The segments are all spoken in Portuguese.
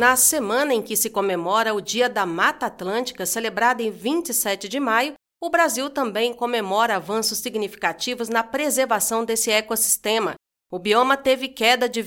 Na semana em que se comemora o Dia da Mata Atlântica, celebrado em 27 de maio, o Brasil também comemora avanços significativos na preservação desse ecossistema. O bioma teve queda de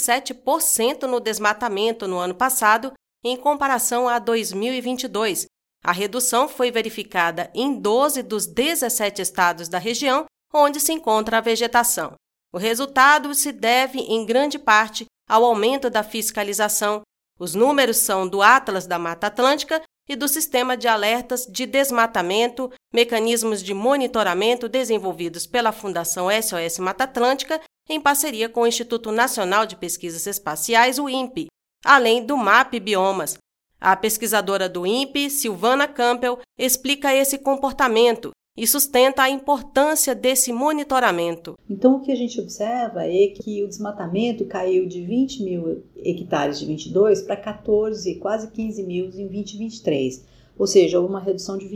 27% no desmatamento no ano passado, em comparação a 2022. A redução foi verificada em 12 dos 17 estados da região, onde se encontra a vegetação. O resultado se deve, em grande parte, ao aumento da fiscalização. Os números são do Atlas da Mata Atlântica e do Sistema de Alertas de Desmatamento, mecanismos de monitoramento desenvolvidos pela Fundação SOS Mata Atlântica, em parceria com o Instituto Nacional de Pesquisas Espaciais, o INPE, além do MAP Biomas. A pesquisadora do INPE, Silvana Campbell, explica esse comportamento e sustenta a importância desse monitoramento. Então, o que a gente observa é que o desmatamento caiu de 20 mil hectares de 22 para 14, quase 15 mil em 2023, ou seja, houve uma redução de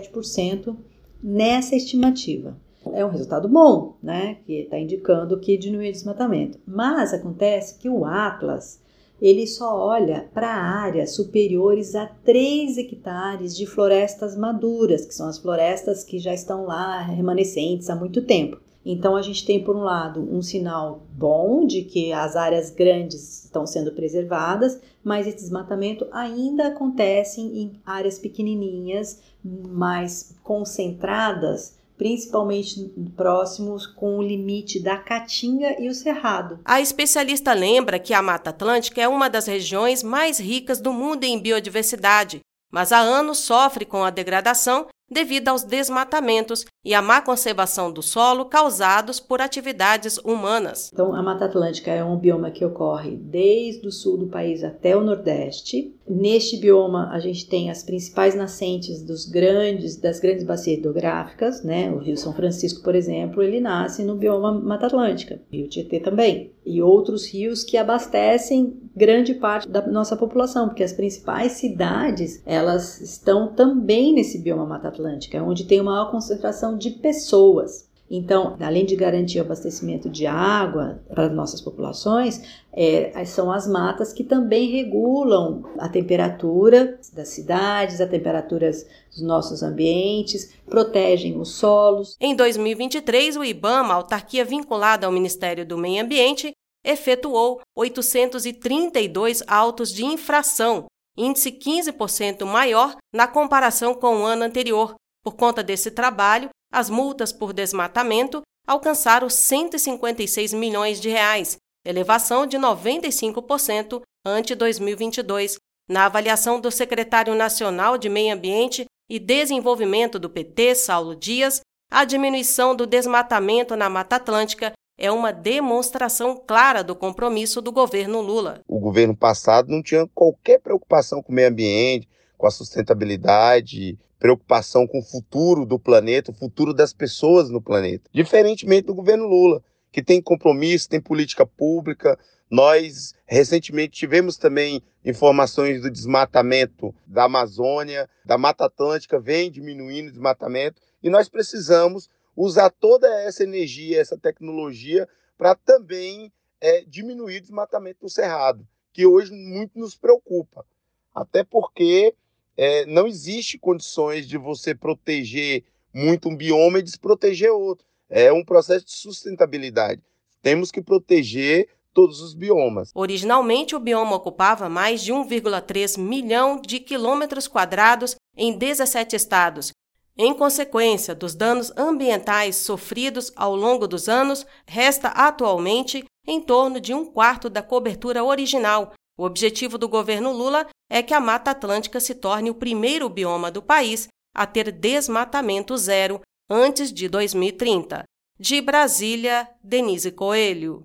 27% nessa estimativa. É um resultado bom, né? Que está indicando que diminuiu o desmatamento. Mas acontece que o Atlas, ele só olha para áreas superiores a 3 hectares de florestas maduras, que são as florestas que já estão lá remanescentes há muito tempo. Então a gente tem, por um lado, um sinal bom de que as áreas grandes estão sendo preservadas, mas esse desmatamento ainda acontece em áreas pequenininhas, mais concentradas, principalmente próximos com o limite da Caatinga e o Cerrado. A especialista lembra que a Mata Atlântica é uma das regiões mais ricas do mundo em biodiversidade, mas há anos sofre com a degradação devido aos desmatamentos e à má conservação do solo causados por atividades humanas. Então, a Mata Atlântica é um bioma que ocorre desde o sul do país até o nordeste. Neste bioma, a gente tem as principais nascentes das grandes bacias hidrográficas, né? O Rio São Francisco, por exemplo, ele nasce no bioma Mata Atlântica, Rio Tietê também, e outros rios que abastecem grande parte da nossa população, porque as principais cidades, elas estão também nesse bioma Mata Atlântica, onde tem uma maior concentração de pessoas. Então, além de garantir o abastecimento de água para nossas populações, são as matas que também regulam a temperatura das cidades, a temperatura dos nossos ambientes, protegem os solos. Em 2023, o IBAMA, autarquia vinculada ao Ministério do Meio Ambiente, efetuou 832 autos de infração, índice 15% maior na comparação com o ano anterior. Por conta desse trabalho, as multas por desmatamento alcançaram 156 milhões de reais, elevação de 95% ante 2022. Na avaliação do secretário nacional de Meio Ambiente e Desenvolvimento do PT, Saulo Dias, a diminuição do desmatamento na Mata Atlântica é uma demonstração clara do compromisso do governo Lula. O governo passado não tinha qualquer preocupação com o meio ambiente, com a sustentabilidade, preocupação com o futuro do planeta, o futuro das pessoas no planeta. Diferentemente do governo Lula, que tem compromisso, tem política pública. Nós, recentemente, tivemos também informações do desmatamento da Amazônia, da Mata Atlântica, vem diminuindo o desmatamento, e nós precisamos usar toda essa energia, essa tecnologia, para também diminuir o desmatamento do Cerrado, que hoje muito nos preocupa. Até porque não existe condições de você proteger muito um bioma e desproteger outro. É um processo de sustentabilidade. Temos que proteger todos os biomas. Originalmente, o bioma ocupava mais de 1,3 milhão de quilômetros quadrados em 17 estados. Em consequência dos danos ambientais sofridos ao longo dos anos, resta atualmente em torno de 1/4 da cobertura original. O objetivo do governo Lula é que a Mata Atlântica se torne o primeiro bioma do país a ter desmatamento zero antes de 2030. De Brasília, Denise Coelho.